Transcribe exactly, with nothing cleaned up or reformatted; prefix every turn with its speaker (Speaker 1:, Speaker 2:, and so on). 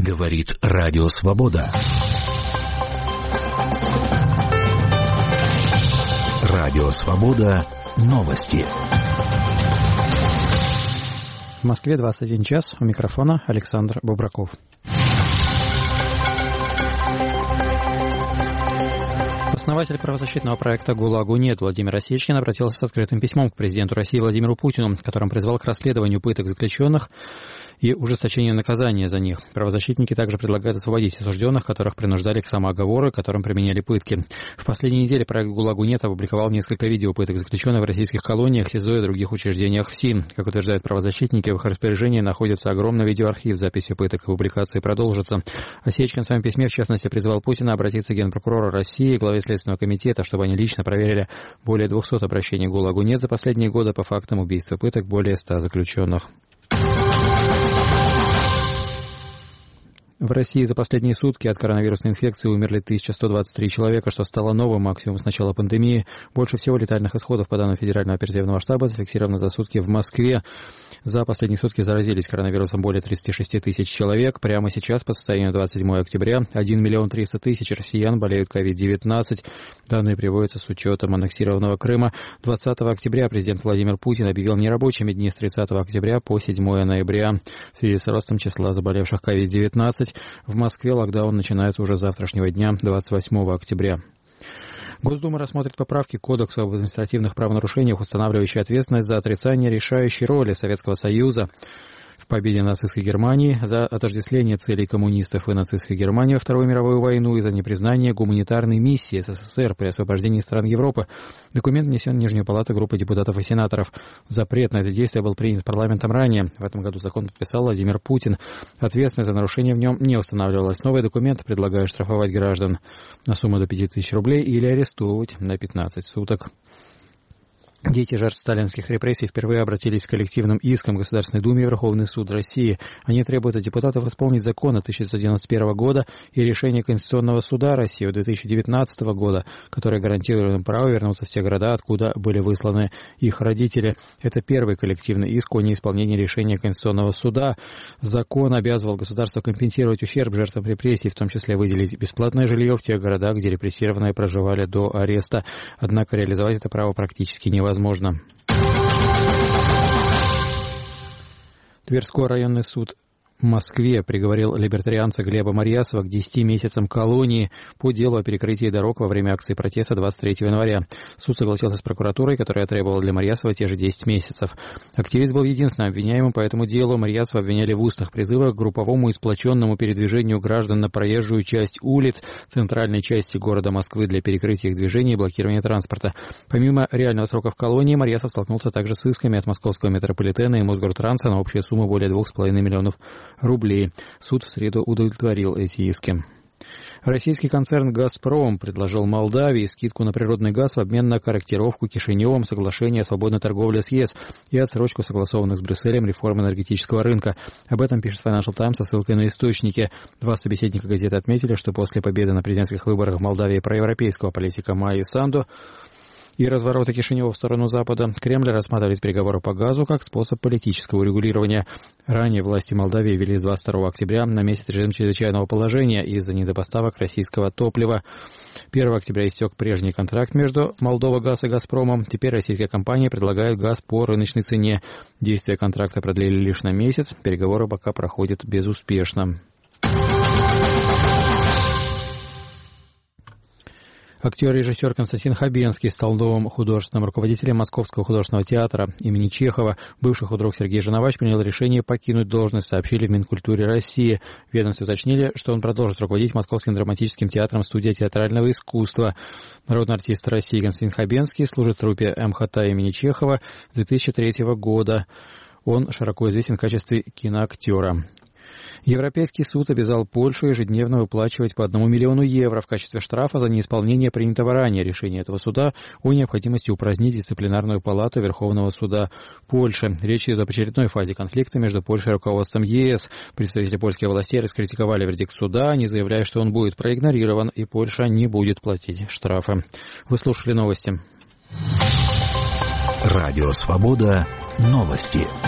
Speaker 1: Говорит Радио Свобода. Радио Свобода. Новости.
Speaker 2: В Москве двадцать один час. У микрофона Александр Бубраков. Основатель правозащитного проекта «ГУЛАГу нет» Владимир Осечкин обратился с открытым письмом к президенту России Владимиру Путину, в котором призвал к расследованию пыток заключенных и ужесточению наказания за них. Правозащитники также предлагают освободить осужденных, которых принуждали к самооговору, которым применяли пытки. В последние недели проект «ГУЛАГу нет» опубликовал несколько видео пыток заключенных в российских колониях, СИЗО и других учреждениях ФСИН. Как утверждают правозащитники, в их распоряжении находится огромный видеоархив с записью пыток, и публикации продолжатся. Осечкин в своем письме, в частности, призвал Путина обратиться к генпрокурору России, главе Следственного комитета, чтобы они лично проверили более двухсот обращений к ГУЛАГу нет за последние годы по фактам убийства, пыток более ста заключенных. В России за последние сутки от коронавирусной инфекции умерли тысяча сто двадцать три человека, что стало новым максимумом с начала пандемии. Больше всего летальных исходов, по данным Федерального оперативного штаба, зафиксировано за сутки в Москве. За последние сутки заразились коронавирусом более тридцать шесть тысяч человек. Прямо сейчас, по состоянию двадцать седьмого октября, один миллион триста тысяч россиян болеют ковид девятнадцать. Данные приводятся с учетом аннексированного Крыма. двадцатого октября президент Владимир Путин объявил нерабочими дни с тридцатого октября по седьмого ноября. В связи с ростом числа заболевших ковид девятнадцать в Москве локдаун начинается уже с завтрашнего дня, двадцать восьмого октября. Госдума рассмотрит поправки к Кодексу об административных правонарушениях, устанавливающие ответственность за отрицание решающей роли Советского Союза в победе нацистской Германии, за отождествление целей коммунистов и нацистской Германии во Вторую мировую войну и за непризнание гуманитарной миссии СССР при освобождении стран Европы. Документ внесен в Нижнюю палату группы депутатов и сенаторов. Запрет на это действие был принят парламентом ранее. В этом году закон подписал Владимир Путин. Ответственность за нарушение в нем не устанавливалась. Новый документ предлагает штрафовать граждан на сумму до пяти тысяч рублей или арестовывать на пятнадцать суток. Дети жертв сталинских репрессий впервые обратились с коллективным иском в Государственной Думе и Верховный суд России. Они требуют от депутатов исполнить закон от тысяча девятьсот девяносто первого года и решение Конституционного суда России две тысячи девятнадцатого года, которое гарантирует им право вернуться в те города, откуда были высланы их родители. Это первый коллективный иск о неисполнении решения Конституционного суда. Закон обязывал государство компенсировать ущерб жертвам репрессий, в том числе выделить бесплатное жилье в тех городах, где репрессированные проживали до ареста. Однако реализовать это право практически невозможно. Возможно. Тверской районный суд в Москве приговорил либертарианца Глеба Марьясова к десяти месяцам колонии по делу о перекрытии дорог во время акции протеста двадцать третьего января. Суд согласился с прокуратурой, которая требовала для Марьясова те же десять месяцев. Активист был единственным обвиняемым по этому делу. Марьясова обвиняли в устных призывах к групповому и сплоченному передвижению граждан на проезжую часть улиц центральной части города Москвы для перекрытия их движения и блокирования транспорта. Помимо реального срока в колонии, Марьясов столкнулся также с исками от московского метрополитена и Мосгортранса на общую сумму более двух с половиной миллионов рублей. Суд в среду удовлетворил эти иски. Российский концерн «Газпром» предложил Молдавии скидку на природный газ в обмен на корректировку Кишиневым соглашения о свободной торговле с ЕС и отсрочку согласованных с Брюсселем реформ энергетического рынка. Об этом пишет Financial Times со ссылкой на источники. Два собеседника газеты отметили, что после победы на президентских выборах в Молдавии проевропейского политика Майи Санду и разворота Кишинева в сторону Запада, Кремль рассматривает переговоры по газу как способ политического урегулирования. Ранее власти Молдавии ввели с двадцать второго октября на месяц режим чрезвычайного положения из-за недопоставок российского топлива. первого октября истек прежний контракт между Молдова-Газ и «Газпромом». Теперь российская компания предлагает газ по рыночной цене. Действие контракта продлили лишь на месяц. Переговоры пока проходят безуспешно. Актер и режиссер Константин Хабенский стал новым художественным руководителем Московского художественного театра имени Чехова. Бывший худрук Сергей Женовач принял решение покинуть должность, сообщили в Минкультуре России. В ведомстве уточнили, что он продолжит руководить Московским драматическим театром студия театрального искусства. Народный артист России Константин Хабенский служит в труппе МХТ имени Чехова с две тысячи третьего года. Он широко известен в качестве киноактера. Европейский суд обязал Польшу ежедневно выплачивать по одному миллиону евро в качестве штрафа за неисполнение принятого ранее решения этого суда о необходимости упразднить дисциплинарную палату Верховного суда Польши. Речь идет об очередной фазе конфликта между Польшей и руководством ЕС. Представители польских властей раскритиковали вердикт суда, они заявляют, что он будет проигнорирован и Польша не будет платить штрафы. Вы слушали новости.
Speaker 1: Радио Свобода. Новости.